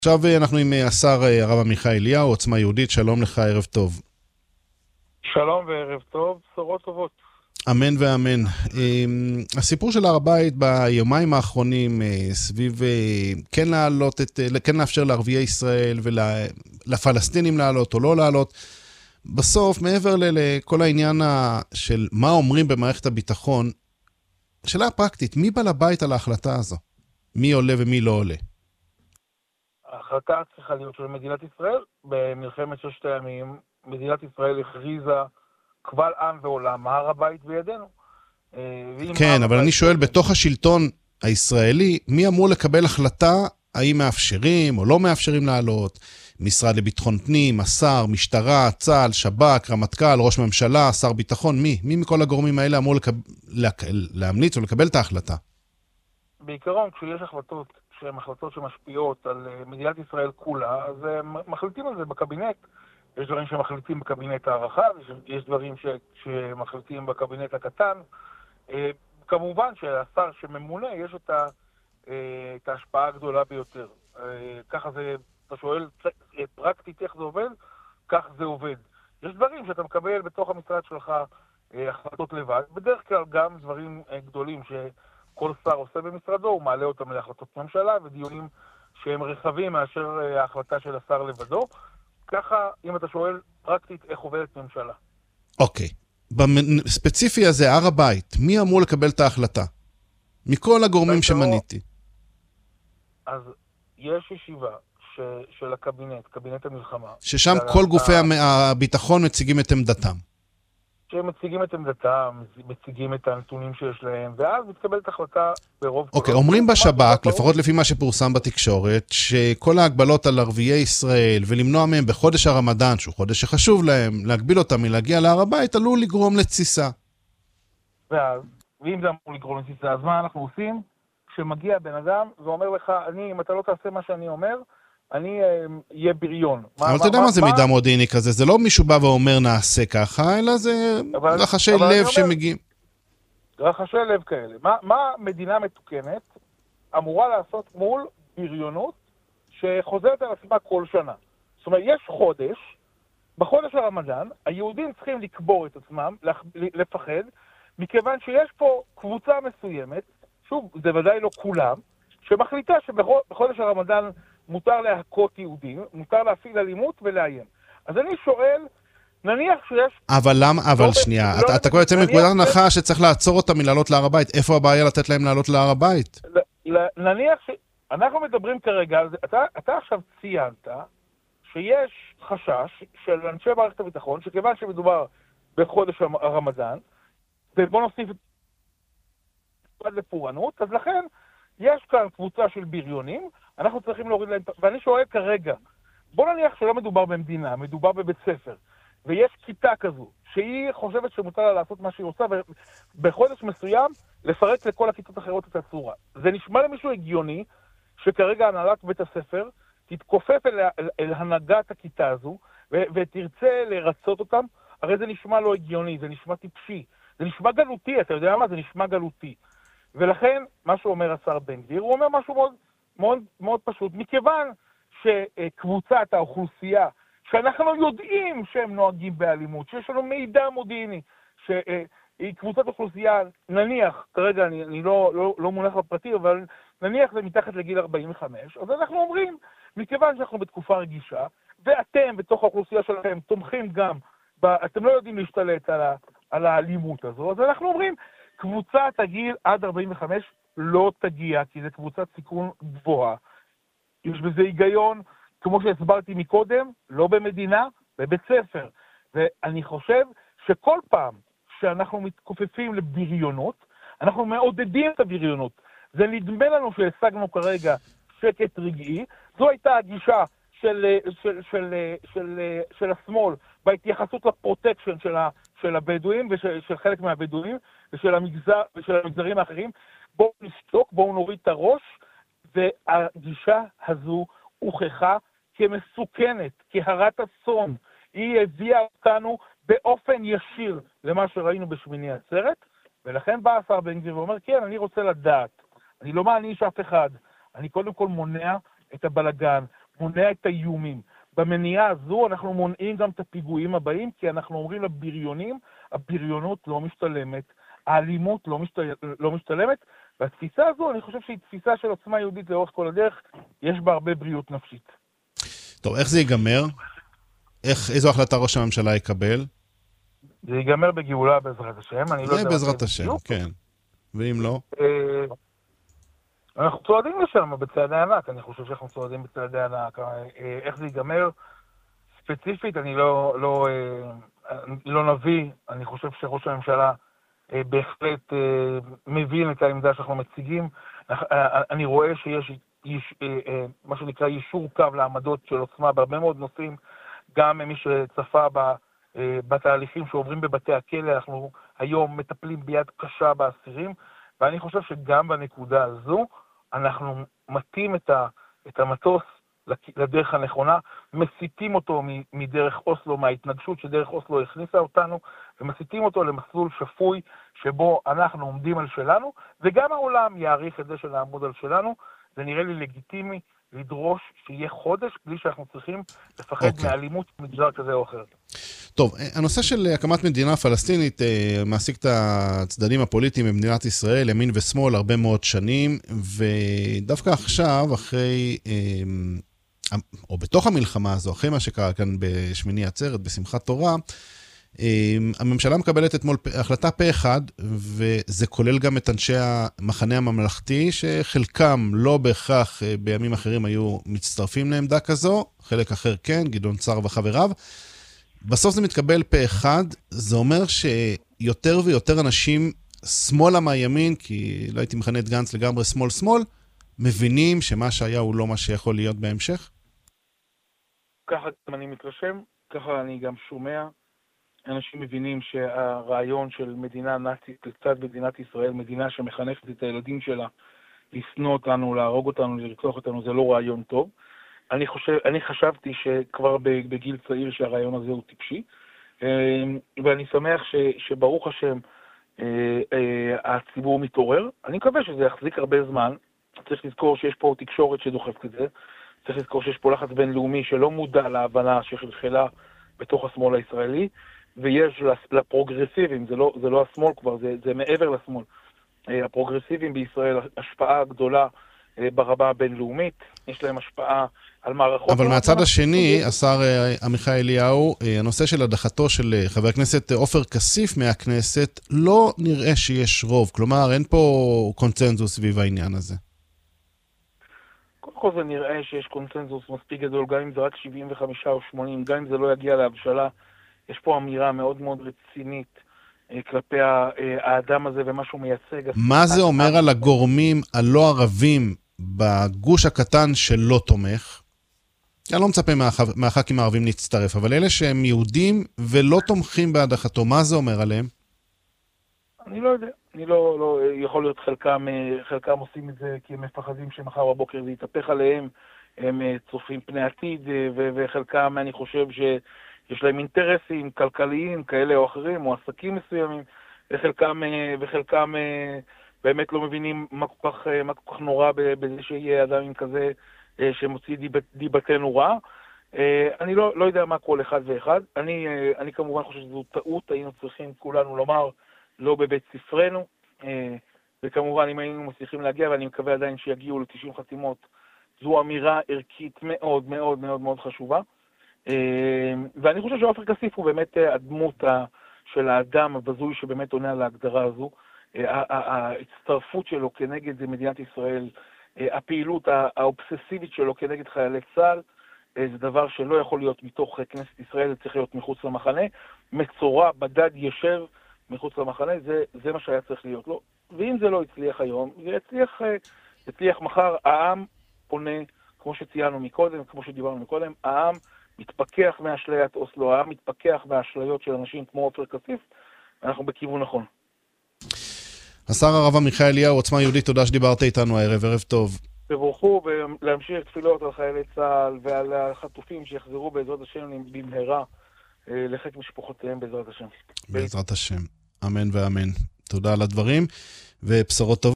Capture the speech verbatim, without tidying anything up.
עכשיו אנחנו עם השר הרב עמיחי אליהו, עוצמה יהודית. שלום לך, ערב טוב. שלום וערב טוב, בשורות טובות. אמן ואמן. הסיפור של הר הבית ביומיים האחרונים סביב כן לעלות את, כן לאפשר לערביי ישראל ולפלסטינים לעלות או לא לעלות, בסוף מעבר לכל העניין של מה אומרים במערכת הביטחון, שאלה פרקטית, מי בא לבית על ההחלטה הזו? מי עולה ומי לא עולה? ההחלטה צריכה להיות של מדינת ישראל. במלחמת ששת הימים מדינת ישראל הכריזה קבל עם ועולם, הר הבית בידינו. כן, אבל אני שואל, בתוך השלטון הישראלי, מי אמור לקבל החלטה האם מאפשרים או לא מאפשרים לעלות? משרד לביטחון פנים, השר, משטרה, צה"ל, שב"כ, רמטכ"ל, ראש ממשלה, שר ביטחון, מי? מי מכל הגורמים האלה אמור לקב... לק... להמליץ או לקבל את ההחלטה? בעיקרון, כשיש החלטות שהן החלטות שמשפיעות על מדינת ישראל כולה, אז מחליטים על זה בקבינט. יש דברים שמחליטים בקבינט הרחב, יש דברים ש... שמחליטים בקבינט הקטן. כמובן שהשר שממונה יש את, ה... את ההשפעה הגדולה ביותר. ככה זה, אתה שואל פרקטית איך זה עובד, כך זה עובד. יש דברים שאתה מקבל בתוך המשרד שלך החלטות לבד, בדרך כלל גם דברים גדולים שכל שר עושה במשרדו, הוא מעלה אותם להחלטות ממשלה ודיונים שהם רחבים מאשר ההחלטה של השר לבדו. ככה, אם אתה שואל פרקטית איך עובדת ממשלה. אוקיי. בספציפי הזה, הר הבית, מי אמור לקבל את ההחלטה? מכל הגורמים שמניתי. אז יש ישיבה ש... של הקבינט, קבינט המלחמה. ששם כל גופי הביטחון מציגים את עמדתם. שהם מציגים את עמדתם, מציגים את הנתונים שיש להם, ואז מתקבלת החלטה ברוב... אוקיי, אומרים בשב"כ, לפחות לפי מה שפורסם בתקשורת, שכל ההגבלות על ערביי ישראל, ולמנוע מהם בחודש הרמדאן, שהוא חודש שחשוב להם, להגביל אותם מלהגיע להר הבית, עלול לגרום לתסיסה. ואז, ואם זה אמור לגרום לתסיסה, אז מה אנחנו עושים? כשמגיע בן אדם ואומר לך, אני, אם אתה לא תעשה מה שאני אומר, אני אהיה בריון. אבל אתה יודע מה זה מידע מודיעיני כזה? זה לא מישהו בא ואומר נעשה ככה, אלא זה רחשי לב שמגיעים. רחשי לב כאלה. מה מדינה מתוקנת אמורה לעשות מול בריונות שחוזרת על עצמה כל שנה? זאת אומרת, יש חודש, בחודש הרמדאן, היהודים צריכים לקבור את עצמם, לפחד, מכיוון שיש פה קבוצה מסוימת, שוב, זה ודאי לא כולם, שמחליטה שבחודש הרמדאן מותר להכות יהודים, מותר להפעיל אלימות ולאיים. אז אני שואל, נניח שיש... אבל למה, אבל שנייה, אתה כבר יוצא מנקודת הנחה שצריך לעצור אותם מלעלות להר הבית. איפה הבעיה לתת להם לעלות להר הבית? נניח ש... אנחנו מדברים כרגע, אתה עכשיו ציינת שיש חשש של אנשי מערכת הביטחון, שכיוון שמדובר בחודש הרמדאן, ובוא נוסיף את לפורענות, אז לכן יש כאן קבוצה של בריונים, אנחנו צריכים להוריד להם, ואני שואל כרגע, בוא נניח שלא מדובר במדינה, מדובר בבית ספר, ויש כיתה כזו, שהיא חושבת שמותר לה לעשות מה שהיא עושה, ובחודש מסוים לפרק לכל הכיתות אחרות את הצורה. זה נשמע למישהו הגיוני, שכרגע הנהלת בית הספר תתכופף אל, אל, אל הנהגת הכיתה הזו, ו- ותרצה לרצות אותם, הרי זה נשמע לא הגיוני, זה נשמע טיפשי, זה נשמע גלותי, אתה יודע מה? זה נשמע גלותי. ולכן, מה שאומר השר בן גביר, הוא אומר משהו מאוד, מאוד, מאוד פשוט. מכיוון שקבוצת האוכלוסייה, שאנחנו יודעים שהם נוהגים באלימות, שיש לנו מידע מודיעיני, שהיא קבוצת אוכלוסייה, נניח, כרגע אני, אני לא, לא, לא מונח בפרטי, אבל נניח זה מתחת לגיל ארבעים וחמש, אז אנחנו אומרים, מכיוון שאנחנו בתקופה רגישה, ואתם בתוך האוכלוסייה שלכם תומכים גם, אתם לא יודעים להשתלט על, ה, על האלימות הזו, אז אנחנו אומרים, קבוצת הגיל עד ארבעים וחמש לא תגיע, כי זו קבוצת סיכון גבוהה. יש בזה היגיון, כמו שהסברתי מקודם, לא במדינה, בבית ספר. ואני חושב שכל פעם שאנחנו מתכופפים לבריונות, אנחנו מעודדים את הבריונות. זה נדמה לנו שהשגנו כרגע שקט רגעי. זו הייתה הגישה של, של, של, של, של השמאל, בהתייחסות לפרוטקשן של, ה, של הבדואים ושל של חלק מהבדואים ושל, המגזר, ושל המגזרים האחרים. בואו נשתוק, בואו נוריד את הראש, והגישה הזו הוכחה כמסוכנת, כהרת אסון. היא הביאה אותנו באופן ישיר למה שראינו בשמיני עצרת, ולכן בא השר בן גביר ואומר, כן, אני רוצה לדעת, אני לא מעניש אף אחד, אני קודם כל מונע את הבלגן, מונע את האיומים. במניעה הזו אנחנו מונעים גם את הפיגועים הבאים, כי אנחנו אומרים לבריונים, הבריונות לא משתלמת, האלימות לא, משתל... לא משתלמת, והתפיסה הזו, אני חושב שהיא תפיסה של עוצמה יהודית לאורך כל הדרך, יש בה הרבה בריאות נפשית. טוב, איך זה ייגמר? איך, איזו החלטה ראש הממשלה יקבל? זה ייגמר בגאולה בעזרת השם. אני לא זה יודע בעזרת השם, בדיוק. כן. ואם לא? אנחנו צועדים לשם בצעדי ענק, אני חושב שאנחנו צועדים בצעדי ענק. איך זה ייגמר? ספציפית, אני לא, לא, לא נביא, אני חושב שראש הממשלה בהחלט מבין את העמדה שאנחנו מציגים. אני רואה שיש יש, מה שנקרא יישור קו לעמדות של עוצמה בהרבה מאוד נושאים, גם מי שצפה ב, בתהליכים שעוברים בבתי הכלא, אנחנו היום מטפלים ביד קשה באסירים, ואני חושב שגם בנקודה הזו אנחנו מתאים את, ה, את המטוס לדרך הנכונה, מסיטים אותו מדרך אוסלו, מההתנגשות שדרך אוסלו הכניסה אותנו, ומסיטים אותו למסלול שפוי שבו אנחנו עומדים על שלנו, וגם העולם יעריך את זה שנעמוד על שלנו. זה נראה לי לגיטימי לדרוש שיהיה חודש בלי שאנחנו צריכים לפחד okay. מאלימות מגזר כזה או אחר. טוב, הנושא של הקמת מדינה פלסטינית מעסיק את הצדדים הפוליטיים במדינת ישראל, ימין ושמאל, הרבה מאוד שנים, ודווקא עכשיו, אחרי, או בתוך המלחמה הזו, אחרי מה שקרה כאן בשמיני עצרת, בשמחת תורה, הממשלה מקבלת אתמול החלטה פה אחד, וזה כולל גם את אנשי המחנה הממלכתי, שחלקם לא בהכרח בימים אחרים היו מצטרפים לעמדה כזו, חלק אחר כן, גדעון סער וחבריו. בסוף זה מתקבל פה אחד, זה אומר שיותר ויותר אנשים שמאלה מהימין, כי לא הייתי מכנה את גנץ לגמרי שמאל-שמאל, מבינים שמה שהיה הוא לא מה שיכול להיות בהמשך? ככה אני מתרשם, ככה אני גם שומע. אנשים מבינים שהרעיון של מדינה נאצית לצד מדינת ישראל, מדינה שמחנכת את הילדים שלה לשנוא אותנו, להרוג אותנו, לרצוח אותנו, זה לא רעיון טוב. אני חושב, אני חשבתי שכבר בגיל צעיר שהרעיון הזה הוא טיפשי, ואני שמח ש, שברוך השם הציבור מתעורר. אני מקווה שזה יחזיק הרבה זמן. צריך לזכור שיש פה תקשורת שדוחפת את זה. צריך לזכור שיש פה לחץ בינלאומי שלא מודע להבנה שחלחלה בתוך השמאל הישראלי, ויש לפרוגרסיבים, זה לא, זה לא השמאל כבר, זה, זה מעבר לשמאל. הפרוגרסיבים בישראל, השפעה גדולה ברמה הבינלאומית, יש להם השפעה על מערכות... אבל מהצד השני, השר עמיחי אליהו, הנושא של הדחתו של חבר הכנסת עופר כסיף מהכנסת, לא נראה שיש רוב, כלומר אין פה קונצנזוס סביב העניין הזה. קודם כל זה נראה שיש קונצנזוס מספיק גדול, גם אם זה רק שבעים וחמישה או שמונים, גם אם זה לא יגיע להבשלה, יש פה אמירה מאוד מאוד רצינית כלפי האדם הזה ומה שהוא מייצג. מה זה אומר על הגורמים הלא ערבים בגוש הקטן שלא תומך? אני לא מצפה מהח"כים הערבים להצטרף, אבל אלה שהם יהודים ולא תומכים בהדחתו, מה זה אומר עליהם? אני לא יודע. אני לא, לא, יכול להיות חלקם, חלקם עושים את זה כי הם מפחדים שמחר בבוקר זה יתהפך עליהם, הם צופים פני עתיד, וחלקם אני חושב שיש להם אינטרסים כלכליים כאלה או אחרים, או עסקים מסוימים, וחלקם, וחלקם באמת לא מבינים מה כל כך, מה כל כך נורא בזה שיהיה אדם עם כזה שמוציא דיבתנו רע. אני לא, לא יודע מה כל אחד ואחד. אני, אני כמובן חושב שזו טעות, היינו צריכים כולנו לומר, לא בבית ספרנו, וכמובן אם היינו מצליחים להגיע, ואני מקווה עדיין שיגיעו ל-תשעים חתימות, זו אמירה ערכית מאוד מאוד מאוד מאוד חשובה, ואני חושב שעופר כסיף הוא באמת הדמות של האדם הבזוי שבאמת עונה על ההגדרה הזו, ההצטרפות שלו כנגד מדינת ישראל, הפעילות האובססיבית שלו כנגד חיילי צה"ל, זה דבר שלא יכול להיות מתוך כנסת ישראל, זה צריך להיות מחוץ למחנה, מצורע, בדד ישב, מחוץ למחנה, זה, זה מה שהיה צריך להיות לו. ואם זה לא הצליח היום, זה יצליח, יצליח מחר. העם פונה, כמו שציינו מקודם, כמו שדיברנו מקודם, העם מתפכח מאשליית אוסלו, העם מתפכח מהאשליות של אנשים כמו עופר כסיף, אנחנו בכיוון נכון. השר הרב עמיחי אליהו, עוצמה יהודית, תודה שדיברת איתנו הערב, ערב טוב. תבורכו ולהמשיך תפילות על חיילי צה"ל ועל החטופים שיחזרו בעזרת השם במהרה לחיק משפחותיהם בעזרת השם. בעזרת השם. אמן ואמן. תודה על הדברים ובשורות טובות.